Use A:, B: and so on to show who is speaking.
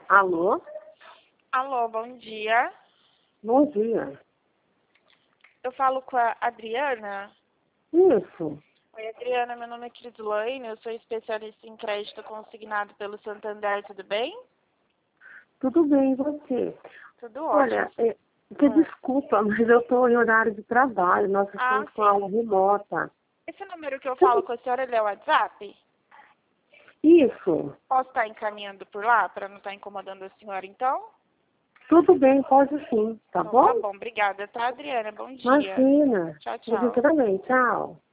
A: Alô?
B: Alô, bom dia.
A: Bom dia.
B: Eu falo com a Adriana.
A: Isso.
B: Oi, Adriana, meu nome é Crislaine, eu sou especialista em crédito consignado pelo Santander, tudo bem?
A: Tudo bem, e você?
B: Tudo
A: Olha,
B: ótimo.
A: desculpa, mas eu estou em horário de trabalho. Nós estamos com
B: Sim.
A: aula remota.
B: Esse número que eu falo com a senhora, ele é o WhatsApp?
A: Isso.
B: Posso estar encaminhando por lá, para não estar incomodando a senhora, então?
A: Tudo bem, pode sim, tá
B: Então tá
A: bom?
B: bom, obrigada, tá, Adriana? Bom dia.
A: Imagina.
B: Tchau,
A: Você
B: tchau.
A: também, tchau.